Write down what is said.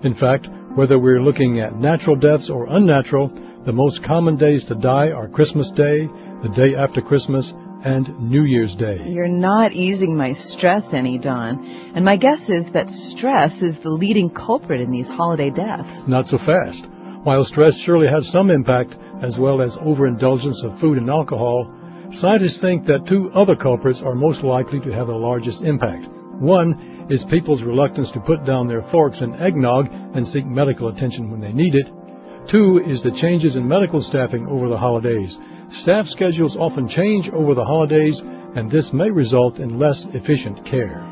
In fact, whether we're looking at natural deaths or unnatural, the most common days to die are Christmas Day, the day after Christmas, and New Year's Day. You're not easing my stress any, Don. And my guess is that stress is the leading culprit in these holiday deaths. Not so fast. While stress surely has some impact, as well as overindulgence of food and alcohol, scientists think that two other culprits are most likely to have the largest impact. One is people's reluctance to put down their forks in eggnog and seek medical attention when they need it. Two is the changes in medical staffing over the holidays. Staff schedules often change over the holidays, and this may result in less efficient care.